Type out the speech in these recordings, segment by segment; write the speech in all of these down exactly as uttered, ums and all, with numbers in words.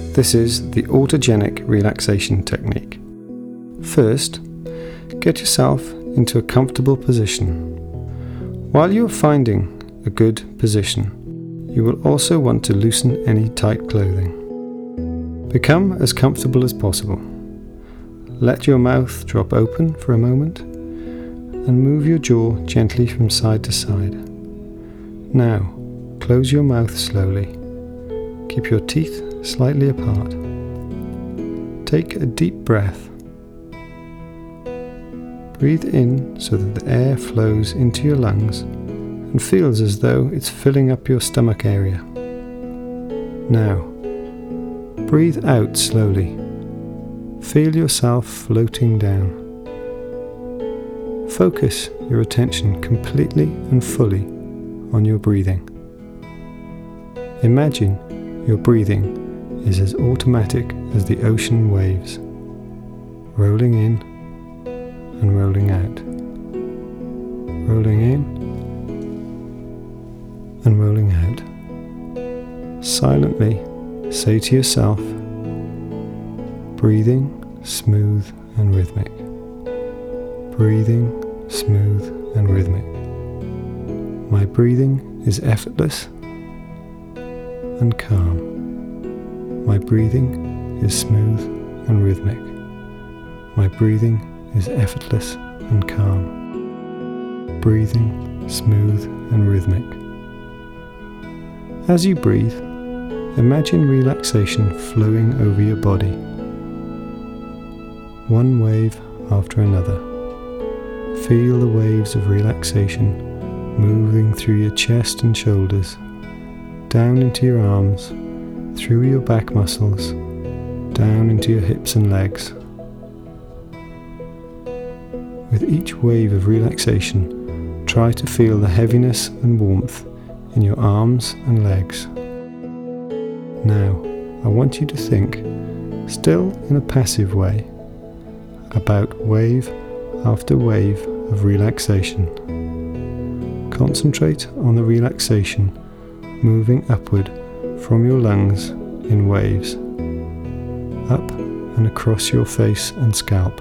This is the autogenic relaxation technique. First, get yourself into a comfortable position. While you are finding a good position, you will also want to loosen any tight clothing. Become as comfortable as possible. Let your mouth drop open for a moment and move your jaw gently from side to side. Now, close your mouth slowly. Keep your teeth slightly apart. Take a deep breath. Breathe in so that the air flows into your lungs and feels as though it's filling up your stomach area. Now, breathe out slowly. Feel yourself floating down. Focus your attention completely and fully on your breathing. Imagine your breathing is as automatic as the ocean waves, rolling in and rolling out, rolling in and rolling out. Silently say to yourself, breathing smooth and rhythmic, breathing smooth and rhythmic. My breathing is effortless and calm. My breathing is smooth and rhythmic. My breathing is effortless and calm. Breathing smooth and rhythmic. As you breathe, imagine relaxation flowing over your body, one wave after another. Feel the waves of relaxation moving through your chest and shoulders, down into your arms, through your back muscles, down into your hips and legs. With each wave of relaxation, try to feel the heaviness and warmth in your arms and legs. Now, I want you to think, still in a passive way, about wave after wave of relaxation. Concentrate on the relaxation moving upward from your lungs in waves, up and across your face and scalp.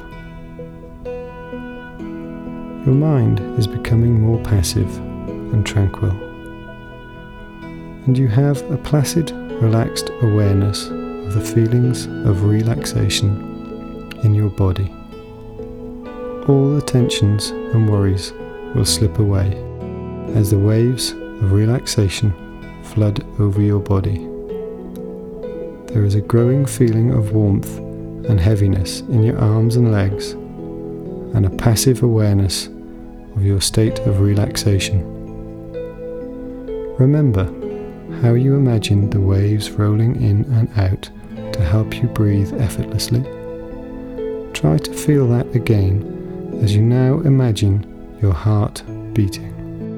Your mind is becoming more passive and tranquil, and you have a placid, relaxed awareness of the feelings of relaxation in your body. All the tensions and worries will slip away as the waves of relaxation flood over your body. There is a growing feeling of warmth and heaviness in your arms and legs, and a passive awareness of your state of relaxation. Remember how you imagined the waves rolling in and out to help you breathe effortlessly. Try to feel that again as you now imagine your heart beating.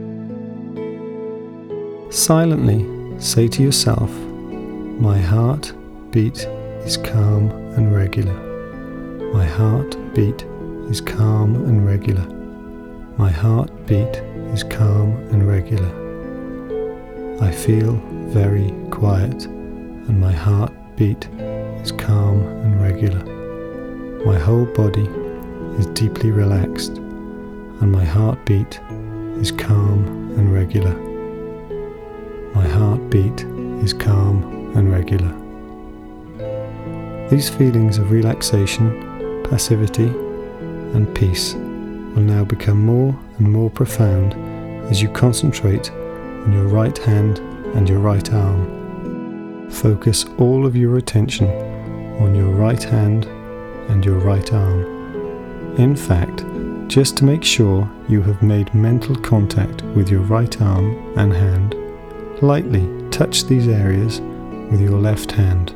Silently say to yourself, my heart beat is calm and regular. My heart beat is calm and regular. My heart beat is calm and regular. I feel very quiet and my heart beat is calm and regular. My whole body is deeply relaxed and my heartbeat is calm and regular. My heartbeat is calm and regular. These feelings of relaxation, passivity, and peace will now become more and more profound as you concentrate on your right hand and your right arm. Focus all of your attention on your right hand and your right arm. In fact, just to make sure you have made mental contact with your right arm and hand, lightly touch these areas with your left hand.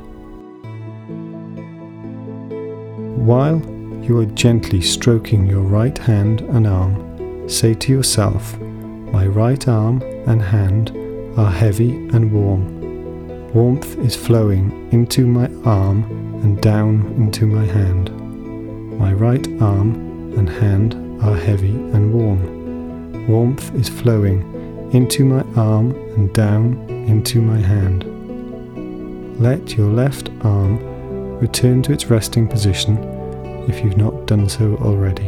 While you are gently stroking your right hand and arm, say to yourself, my right arm and hand are heavy and warm. Warmth is flowing into my arm and down into my hand. My right arm and hand are heavy and warm. Warmth is flowing into my arm and down into my hand. let your left arm return to its resting position if you've not done so already.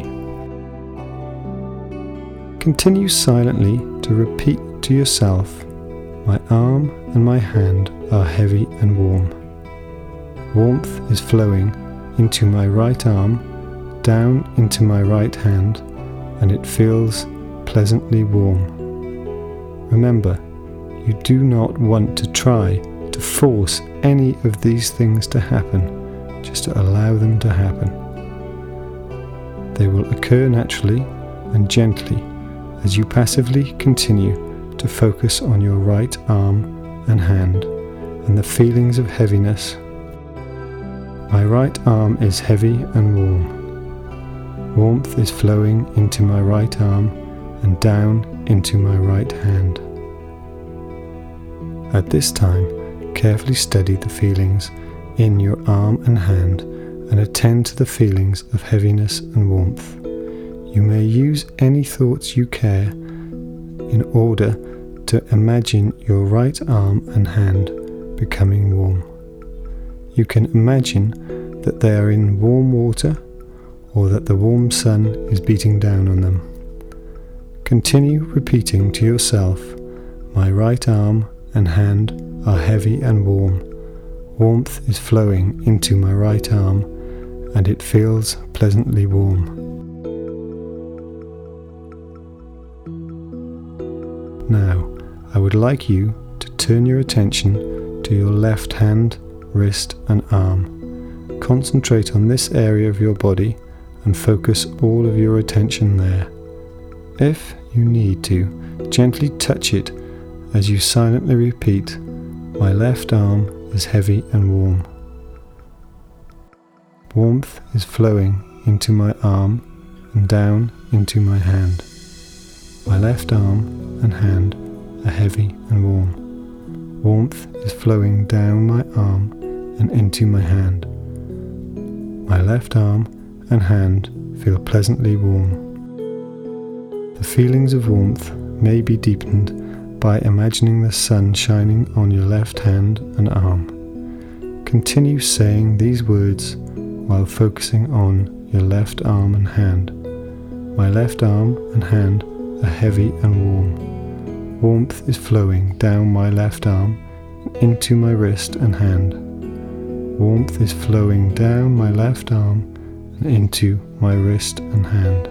Continue silently to repeat to yourself, "My arm and my hand are heavy and warm. Warmth is flowing into my right arm, down into my right hand, and it feels pleasantly warm." Remember, you do not want to try to force any of these things to happen, just to allow them to happen. They will occur naturally and gently as you passively continue to focus on your right arm and hand and the feelings of heaviness. My right arm is heavy and warm. Warmth is flowing into my right arm and down into my right hand. At this time, carefully study the feelings in your arm and hand and attend to the feelings of heaviness and warmth. You may use any thoughts you care in order to imagine your right arm and hand becoming warm. You can imagine that they are in warm water or that the warm sun is beating down on them. Continue repeating to yourself, "My right arm and hand are heavy and warm. Warmth is flowing into my right arm and it feels pleasantly warm." Now, I would like you to turn your attention to your left hand, wrist and arm. Concentrate on this area of your body and focus all of your attention there. If you need to, gently touch it as you silently repeat, "My left arm is heavy and warm. Warmth is flowing into my arm and down into my hand. My left arm and hand are heavy and warm. Warmth is flowing down my arm and into my hand. My left arm and hand feel pleasantly warm." The feelings of warmth may be deepened by imagining the sun shining on your left hand and arm. Continue saying these words while focusing on your left arm and hand. My left arm and hand are heavy and warm. Warmth is flowing down my left arm and into my wrist and hand. Warmth is flowing down my left arm and into my wrist and hand.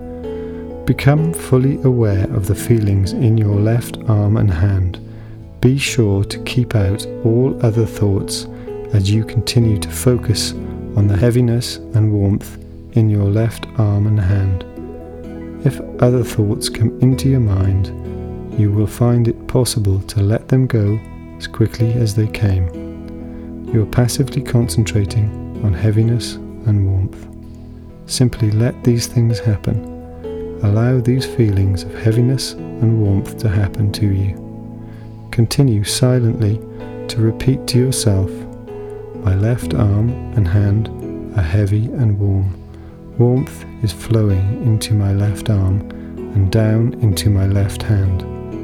Become fully aware of the feelings in your left arm and hand. Be sure to keep out all other thoughts as you continue to focus on the heaviness and warmth in your left arm and hand. If other thoughts come into your mind, you will find it possible to let them go as quickly as they came. You are passively concentrating on heaviness and warmth. Simply let these things happen. Allow these feelings of heaviness and warmth to happen to you. Continue silently to repeat to yourself, "My left arm and hand are heavy and warm. Warmth is flowing into my left arm and down into my left hand."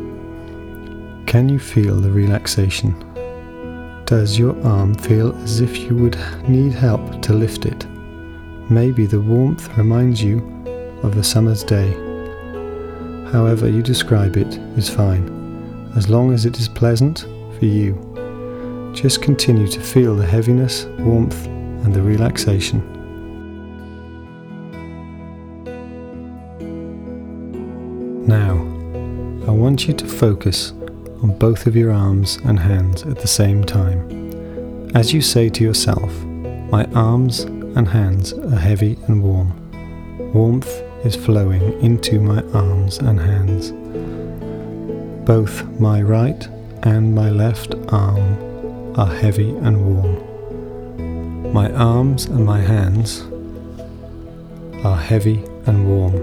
Can you feel the relaxation? Does your arm feel as if you would need help to lift it? Maybe the warmth reminds you of the summer's day. However you describe it is fine, as long as it is pleasant for you. Just continue to feel the heaviness, warmth, and the relaxation. Now, I want you to focus on both of your arms and hands at the same time. As you say to yourself, "My arms and hands are heavy and warm. Warmth is flowing into my arms and hands. Both my right and my left arm are heavy and warm. My arms and my hands are heavy and warm.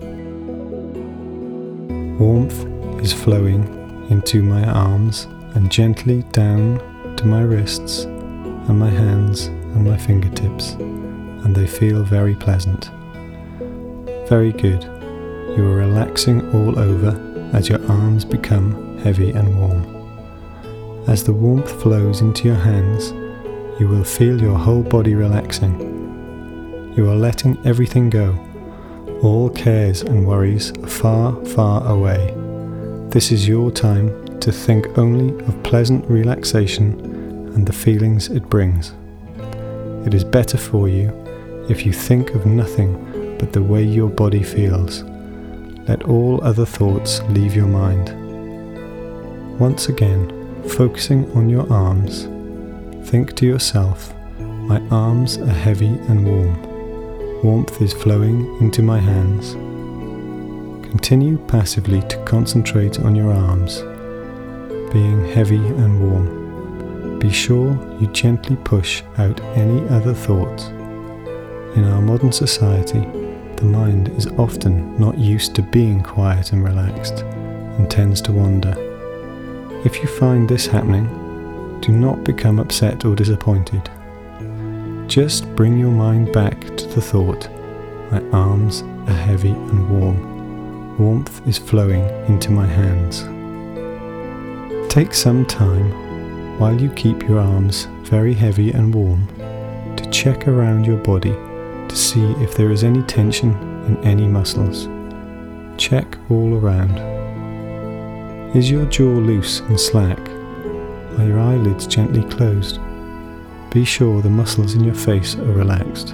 Warmth is flowing into my arms and gently down to my wrists and my hands and my fingertips, and they feel very pleasant. Very good. You are relaxing all over as your arms become heavy and warm. As the warmth flows into your hands, you will feel your whole body relaxing. You are letting everything go. All cares and worries are far, far away. This is your time to think only of pleasant relaxation and the feelings it brings. It is better for you if you think of nothing but the way your body feels. Let all other thoughts leave your mind. Once again, focusing on your arms, think to yourself, my arms are heavy and warm. Warmth is flowing into my hands. Continue passively to concentrate on your arms, being heavy and warm. Be sure you gently push out any other thoughts. In our modern society, the mind is often not used to being quiet and relaxed and tends to wander. If you find this happening, do not become upset or disappointed. Just bring your mind back to the thought, my arms are heavy and warm. Warmth is flowing into my hands. Take some time while you keep your arms very heavy and warm to check around your body to see if there is any tension in any muscles. Check all around. Is your jaw loose and slack? Are your eyelids gently closed? Be sure the muscles in your face are relaxed.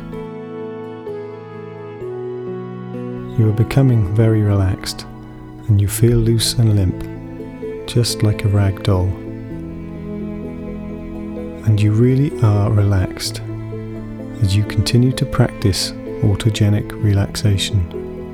You are becoming very relaxed and you feel loose and limp, just like a rag doll. And you really are relaxed as you continue to practice autogenic relaxation.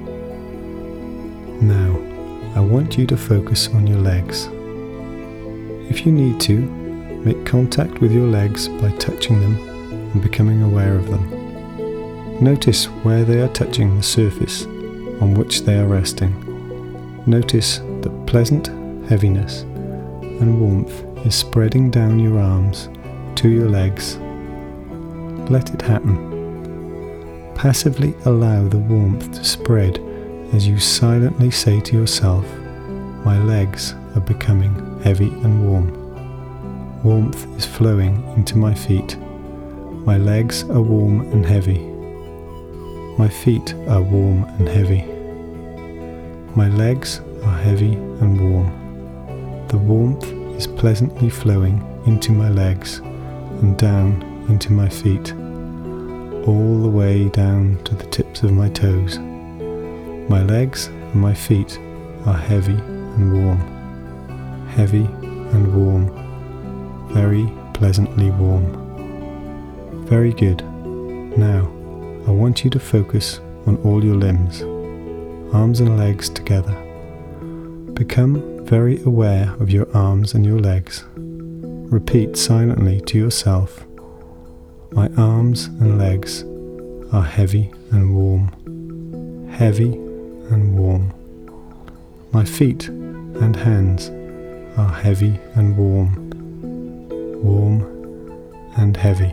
Now, I want you to focus on your legs. If you need to, make contact with your legs by touching them and becoming aware of them. Notice where they are touching the surface on which they are resting. Notice that pleasant heaviness and warmth is spreading down your arms to your legs. Let it happen. Passively allow the warmth to spread as you silently say to yourself, my legs are becoming heavy and warm. Warmth is flowing into my feet. My legs are warm and heavy. My feet are warm and heavy. My legs are heavy and warm. The warmth is pleasantly flowing into my legs and down into my feet, all the way down to the tips of my toes. My legs and my feet are heavy and warm. Heavy and warm. Very pleasantly warm. Very good. Now, I want you to focus on all your limbs, arms and legs together. Become very aware of your arms and your legs. Repeat silently to yourself, my arms and legs are heavy and warm. Heavy and warm. My feet and hands are heavy and warm. Warm and heavy.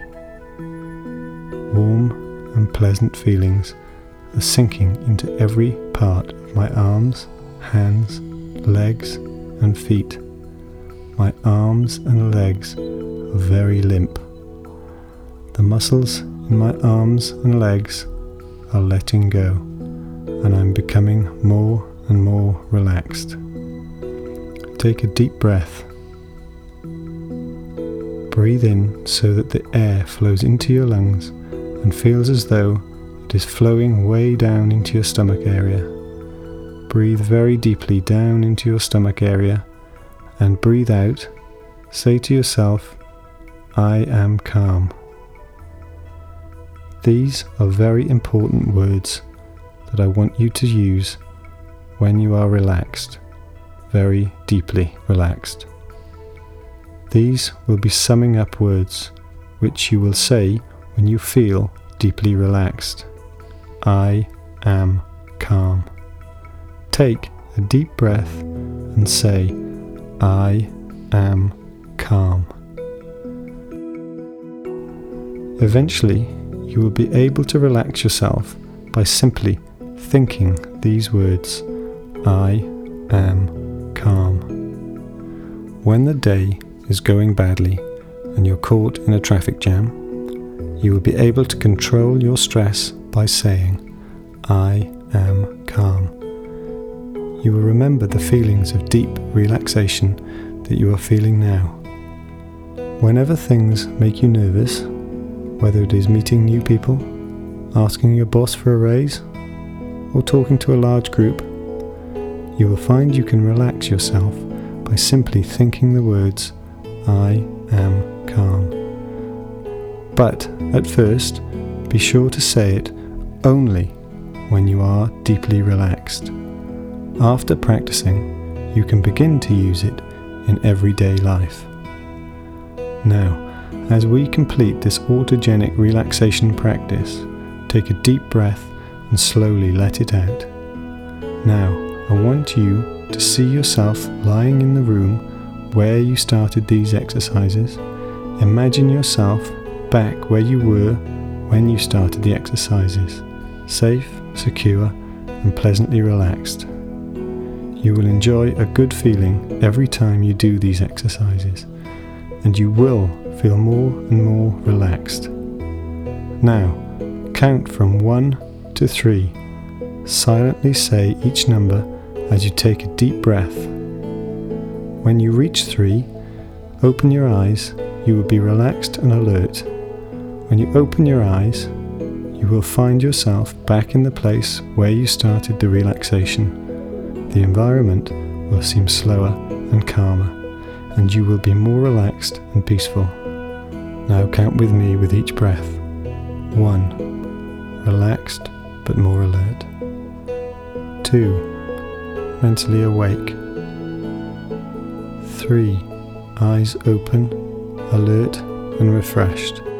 Warm and pleasant feelings are sinking into every part of my arms, hands, legs and feet. My arms and legs are very limp. The muscles in my arms and legs are letting go, and I'm becoming more and more relaxed. Take a deep breath. Breathe in so that the air flows into your lungs and feels as though it is flowing way down into your stomach area. Breathe very deeply down into your stomach area and breathe out. Say to yourself, I am calm. These are very important words that I want you to use when you are relaxed, very deeply relaxed. These will be summing up words which you will say when you feel deeply relaxed. I am calm. Take a deep breath and say, I am calm. Eventually, you will be able to relax yourself by simply thinking these words, I am calm. When the day is going badly and you're caught in a traffic jam, you will be able to control your stress by saying, I am calm. You will remember the feelings of deep relaxation that you are feeling now. Whenever things make you nervous, whether it is meeting new people, asking your boss for a raise, or talking to a large group, you will find you can relax yourself by simply thinking the words, I am calm. But at first, be sure to say it only when you are deeply relaxed. After practicing, you can begin to use it in everyday life. Now, as we complete this autogenic relaxation practice, take a deep breath and slowly let it out. Now, I want you to see yourself lying in the room where you started these exercises. Imagine yourself back where you were when you started the exercises, safe, secure, and pleasantly relaxed. You will enjoy a good feeling every time you do these exercises, and you will feel more and more relaxed. Now, count from one to three. Silently say each number as you take a deep breath. When you reach three, open your eyes. You will be relaxed and alert. When you open your eyes, you will find yourself back in the place where you started the relaxation. The environment will seem slower and calmer, and you will be more relaxed and peaceful. Now count with me with each breath. One, relaxed but more alert. Two, mentally awake. Three, eyes open, alert and refreshed.